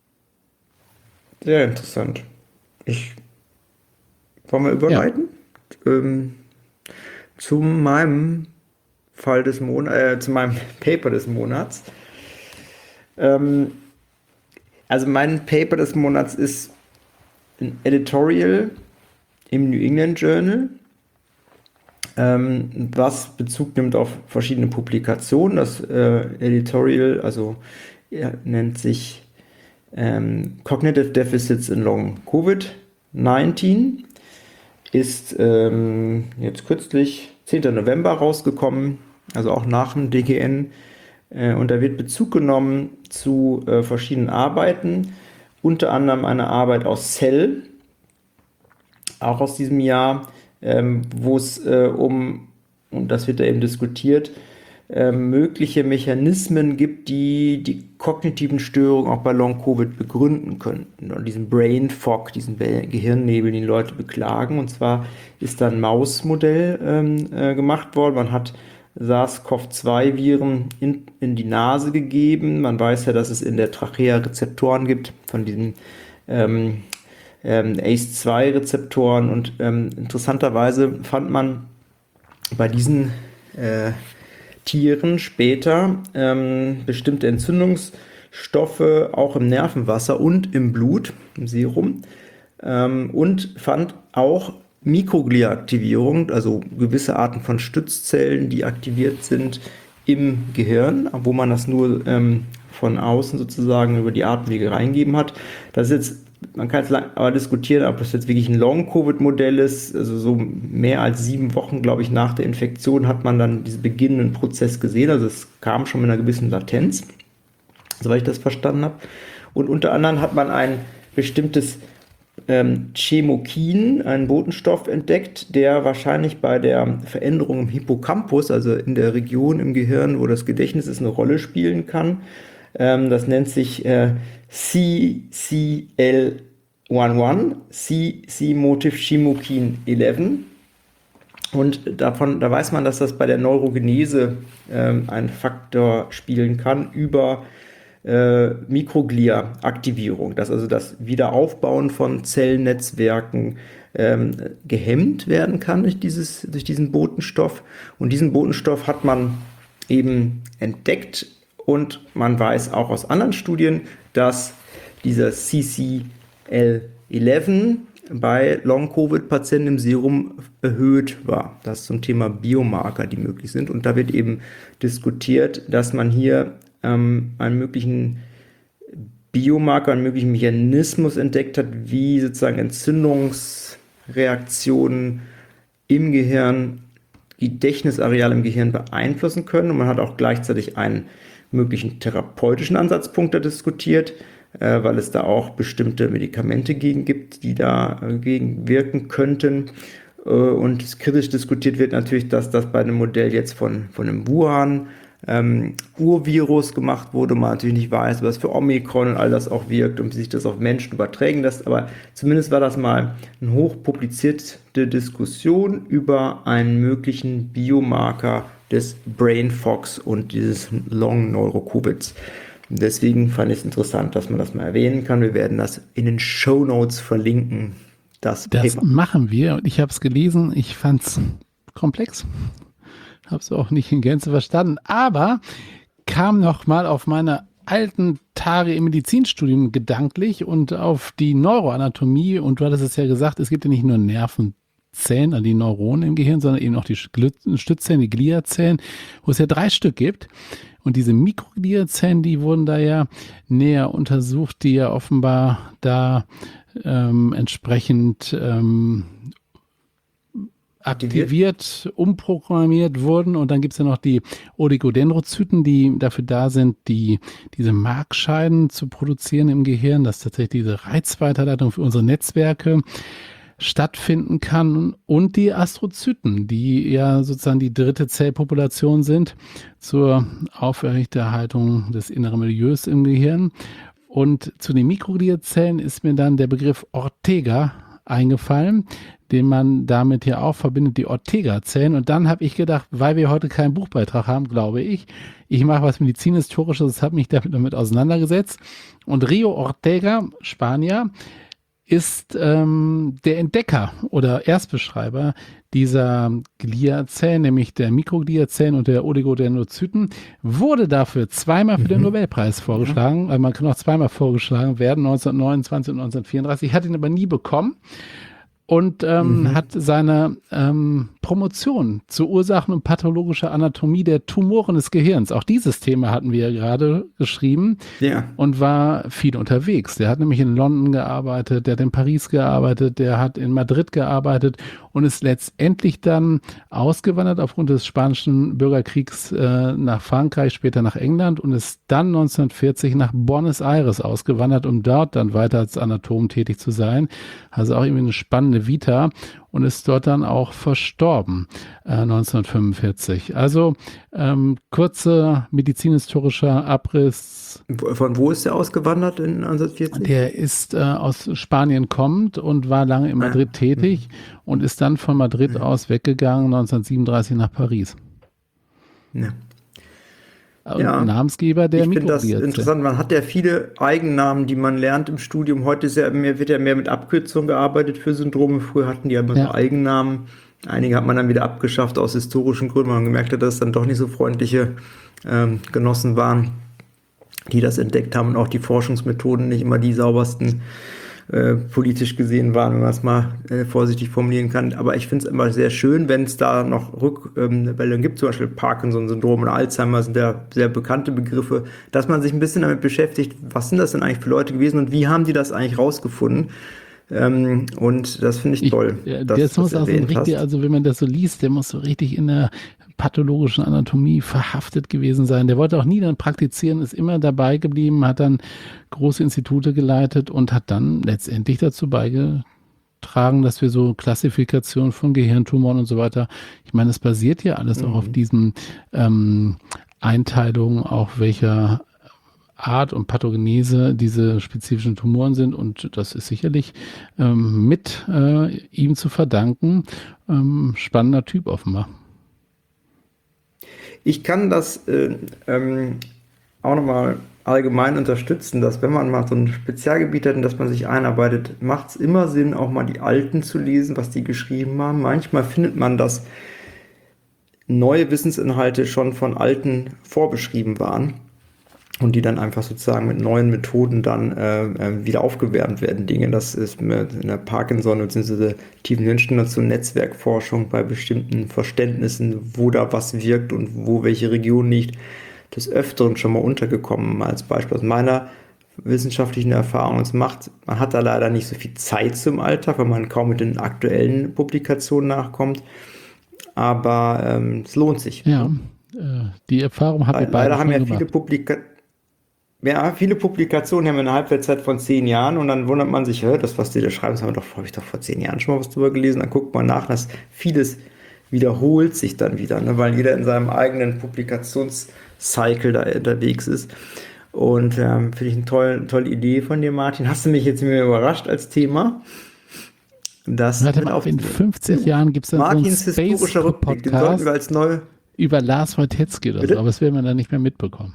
sehr interessant. Ich wollen wir überleiten ähm, zu meinem Fall des Monats, äh, zu meinem Paper des Monats. Ähm, also mein Paper des Monats ist ein Editorial im New England Journal ähm, was Bezug nimmt auf verschiedene Publikationen. Das äh, Editorial, also er nennt sich ähm, Cognitive Deficits in Long Covid neunzehn, ist ähm, jetzt kürzlich zehnten November rausgekommen, also auch nach dem D G N. Äh, und da wird Bezug genommen zu äh, verschiedenen Arbeiten, unter anderem eine Arbeit aus Cell, auch aus diesem Jahr, ähm, wo es äh, um, und das wird da eben diskutiert, äh, mögliche Mechanismen gibt, die die kognitiven Störungen auch bei Long-Covid begründen könnten. Und diesen Brain Fog, diesen Be- Gehirnnebel, den die Leute beklagen. Und zwar ist da ein Mausmodell ähm, äh, gemacht worden. Man hat SARS-C o V zwei Viren in, in die Nase gegeben. Man weiß ja, dass es in der Trachea Rezeptoren gibt von diesen ähm, ähm, A C E zwei Rezeptoren. Und ähm, interessanterweise fand man bei diesen äh, Tieren später ähm, bestimmte Entzündungsstoffe auch im Nervenwasser und im Blut, im Serum, ähm, und fand auch Mikroglia-Aktivierung, also gewisse Arten von Stützzellen, die aktiviert sind im Gehirn, wo man das nur ähm, von außen sozusagen über die Atemwege reingeben hat. Das ist jetzt, man kann jetzt lang, aber diskutieren, ob das jetzt wirklich ein Long-Covid-Modell ist. Also so mehr als sieben Wochen, glaube ich, nach der Infektion hat man dann diesen beginnenden Prozess gesehen. Also es kam schon mit einer gewissen Latenz, soweit ich das verstanden habe. Und unter anderem hat man ein bestimmtes ähm, Chemokin, einen Botenstoff entdeckt, der wahrscheinlich bei der Veränderung im Hippocampus, also in der Region im Gehirn, wo das Gedächtnis ist, eine Rolle spielen kann. Ähm, das nennt sich äh, C C L elf, C-Motive Chemokin elf. Und davon, da weiß man, dass das bei der Neurogenese ähm, einen Faktor spielen kann über äh, Mikroglia-Aktivierung, dass also das Wiederaufbauen von Zellnetzwerken ähm, gehemmt werden kann durch, dieses, durch diesen Botenstoff. Und diesen Botenstoff hat man eben entdeckt. Und man weiß auch aus anderen Studien, dass dieser C C L elf bei Long-Covid-Patienten im Serum erhöht war. Das zum Thema Biomarker, die möglich sind. Und da wird eben diskutiert, dass man hier ähm, einen möglichen Biomarker, einen möglichen Mechanismus entdeckt hat, wie sozusagen Entzündungsreaktionen im Gehirn, Gedächtnisareale im Gehirn beeinflussen können. Und man hat auch gleichzeitig einen möglichen therapeutischen Ansatzpunkt da diskutiert, äh, weil es da auch bestimmte Medikamente gegen gibt, die dagegen äh, wirken könnten. Äh, und kritisch diskutiert wird natürlich, dass das bei einem Modell jetzt von, von einem Wuhan ähm, Urvirus gemacht wurde, man natürlich nicht weiß, was für Omikron und all das auch wirkt und wie sich das auf Menschen übertragen lässt, aber zumindest war das mal eine hochpublizierte Diskussion über einen möglichen Biomarker des Brain Fogs und dieses Long Neurocovits. Deswegen fand ich es interessant, dass man das mal erwähnen kann. Wir werden das in den Shownotes verlinken. Das, das Paper. machen wir und ich habe es gelesen. Ich fand es komplex. Habe es auch nicht in Gänze verstanden, aber kam noch mal auf meine alten Tage im Medizinstudium gedanklich und auf die Neuroanatomie. Und du hattest es ja gesagt, es gibt ja nicht nur Nervenzellen, also die Neuronen im Gehirn, sondern eben auch die Stützzellen, die Gliazellen, wo es ja drei Stück gibt. Und diese Mikrogliazellen, die wurden da ja näher untersucht, die ja offenbar da ähm, entsprechend ähm, aktiviert, umprogrammiert wurden. Und dann gibt es ja noch die Oligodendrozyten, die dafür da sind, die diese Markscheiden zu produzieren im Gehirn, dass tatsächlich diese Reizweiterleitung für unsere Netzwerke stattfinden kann, und die Astrozyten, die ja sozusagen die dritte Zellpopulation sind zur Aufrechterhaltung des inneren Milieus im Gehirn. Und zu den Mikrogliazellen ist mir dann der Begriff Ortega eingefallen, den man damit ja auch verbindet, die Ortega-Zellen. Und dann habe ich gedacht, weil wir heute keinen Buchbeitrag haben, glaube ich, ich mache was Medizinhistorisches, habe mich damit, damit auseinandergesetzt. Und Rio Ortega, Spanier, ist ähm, der Entdecker oder Erstbeschreiber dieser Gliazellen, nämlich der Mikrogliazellen und der Oligodendrozyten, wurde dafür zweimal für mhm. den Nobelpreis vorgeschlagen. Ja. Also man kann auch zweimal vorgeschlagen werden, neunzehnhundertneunundzwanzig und neunzehnhundertvierunddreißig. Hat ihn aber nie bekommen und ähm, mhm. hat seine ähm, Promotion zu Ursachen und pathologischer Anatomie der Tumoren des Gehirns. Auch dieses Thema hatten wir ja gerade geschrieben Ja. und war viel unterwegs. Der hat nämlich in London gearbeitet, der hat in Paris gearbeitet, der hat in Madrid gearbeitet und ist letztendlich dann ausgewandert aufgrund des spanischen Bürgerkriegs äh, nach Frankreich, später nach England und ist dann neunzehnhundertvierzig nach Buenos Aires ausgewandert, um dort dann weiter als Anatom tätig zu sein. Also auch irgendwie eine spannende Vita und ist dort dann auch verstorben, äh, neunzehnhundertfünfundvierzig. Also ähm, kurzer medizinhistorischer Abriss. Von wo ist der ausgewandert in neunzehnhundertvierzig? Der ist äh, aus Spanien kommend und war lange in Madrid ah. tätig mhm. und ist dann von Madrid mhm. aus weggegangen, neunzehnhundertsiebenunddreißig nach Paris. Ja. Und ja, Namensgeber der ich finde das Mikrobiose. Interessant. Man hat ja viele Eigennamen, die man lernt im Studium. Heute ist ja mehr, wird ja mehr mit Abkürzungen gearbeitet für Syndrome. Früher hatten die ja immer ja. so Eigennamen. Einige hat man dann wieder abgeschafft aus historischen Gründen, weil man gemerkt hat, dass es dann doch nicht so freundliche ähm, Genossen waren, die das entdeckt haben und auch die Forschungsmethoden nicht immer die saubersten äh, politisch gesehen waren, wenn man es mal äh, vorsichtig formulieren kann. Aber ich finde es immer sehr schön, wenn es da noch Rückmeldungen ähm, gibt, zum Beispiel Parkinson-Syndrom oder Alzheimer sind ja sehr bekannte Begriffe, dass man sich ein bisschen damit beschäftigt, was sind das denn eigentlich für Leute gewesen und wie haben die das eigentlich rausgefunden? Ähm, und das finde ich, ich toll. Ja, das muss auch so richtig, also wenn man das so liest, der muss so richtig in der pathologischen Anatomie verhaftet gewesen sein. Der wollte auch nie dann praktizieren, ist immer dabei geblieben, hat dann große Institute geleitet und hat dann letztendlich dazu beigetragen, dass wir so Klassifikation von Gehirntumoren und so weiter, ich meine, es basiert ja alles mhm. auch auf diesen ähm, Einteilungen, auch welcher Art und Pathogenese diese spezifischen Tumoren sind und das ist sicherlich ähm, mit äh, ihm zu verdanken. Ähm, spannender Typ offenbar. Ich kann das äh, ähm, auch nochmal allgemein unterstützen, dass wenn man mal so ein Spezialgebiet hat, in das man sich einarbeitet, macht es immer Sinn, auch mal die Alten zu lesen, was die geschrieben haben. Manchmal findet man, dass neue Wissensinhalte schon von Alten vorbeschrieben waren und die dann einfach sozusagen mit neuen Methoden dann äh, wieder aufgewärmt werden. Dinge, das ist mit in der Parkinson- bzw. tiefen Hirnstimulation Netzwerkforschung bei bestimmten Verständnissen, wo da was wirkt und wo welche Region liegt, des Öfteren schon mal untergekommen. Als Beispiel aus meiner wissenschaftlichen Erfahrung. Es macht, man hat da leider nicht so viel Zeit zum Alltag, weil man kaum mit den aktuellen Publikationen nachkommt. Aber ähm, es lohnt sich. Ja, äh, die Erfahrung habe ich leider haben ja viele Publikationen. Ja, viele Publikationen haben eine Halbwertszeit von zehn Jahren und dann wundert man sich, das, was die da schreiben, das haben wir doch, habe ich doch vor zehn Jahren schon mal was drüber gelesen. Dann guckt man nach, dass vieles wiederholt sich dann wieder, ne, weil jeder in seinem eigenen Publikationscycle da unterwegs ist. Und ähm, finde ich eine tolle, tolle Idee von dir, Martin. Hast du mich jetzt mir überrascht als Thema? Das Warte mal, in fünfzig Jahren gibt es dann Martins so einen historischer Rückblick, den sollten wir als neu über Lars Wojtecki oder so, aber das werden wir dann nicht mehr mitbekommen.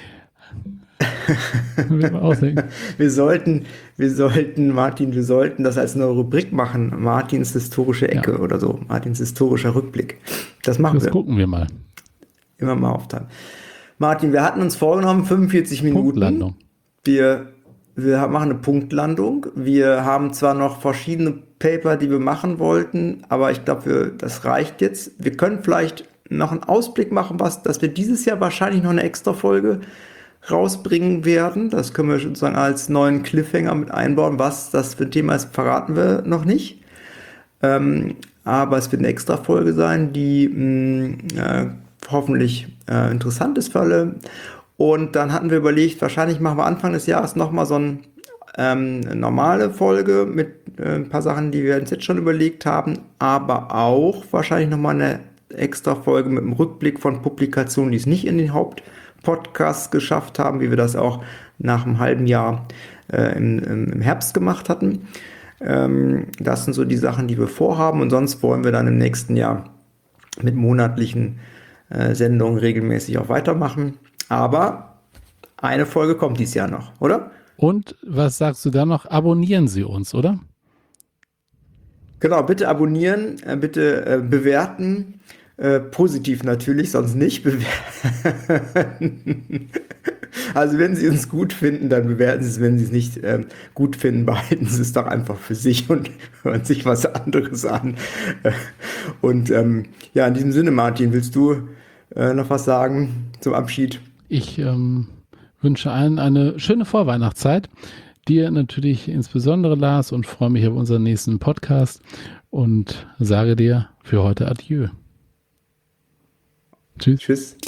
wir sollten, wir sollten, Martin, wir sollten das als eine Rubrik machen. Martins historische Ecke ja. oder so. Martins historischer Rückblick. Das machen das wir. Das gucken wir mal. Immer mal aufteilen. Martin, wir hatten uns vorgenommen, fünfundvierzig Minuten. Punktlandung. Wir, wir machen eine Punktlandung. Wir haben zwar noch verschiedene Paper, die wir machen wollten, aber ich glaube, das reicht jetzt. Wir können vielleicht noch einen Ausblick machen, was, dass wir dieses Jahr wahrscheinlich noch eine extra Folge rausbringen werden. Das können wir sozusagen als neuen Cliffhanger mit einbauen. Was das für ein Thema ist, verraten wir noch nicht. Ähm, aber es wird eine extra Folge sein, die mh, äh, hoffentlich äh, interessant ist für alle. Und dann hatten wir überlegt, wahrscheinlich machen wir Anfang des Jahres nochmal so ein, ähm, eine normale Folge mit äh, ein paar Sachen, die wir uns jetzt schon überlegt haben, aber auch wahrscheinlich nochmal eine extra Folge mit einem Rückblick von Publikationen, die es nicht in den Hauptpodcasts geschafft haben, wie wir das auch nach einem halben Jahr äh, im, im Herbst gemacht hatten. Ähm, das sind so die Sachen, die wir vorhaben, und sonst wollen wir dann im nächsten Jahr mit monatlichen äh, Sendungen regelmäßig auch weitermachen. Aber eine Folge kommt dieses Jahr noch, oder? Und was sagst du da noch? Abonnieren Sie uns, oder? Genau, bitte abonnieren, äh, bitte äh, bewerten. Äh, positiv natürlich, sonst nicht bewerten. Also wenn Sie uns gut finden, dann bewerten Sie es. Wenn Sie es nicht ähm, gut finden, behalten Sie es doch einfach für sich und hören sich was anderes an. Äh, Und ähm, ja, in diesem Sinne, Martin, willst du äh, noch was sagen zum Abschied? Ich ähm, wünsche allen eine schöne Vorweihnachtszeit. Dir natürlich insbesondere, Lars, und freue mich auf unseren nächsten Podcast und sage dir für heute Adieu. Tschüss. Tschüss.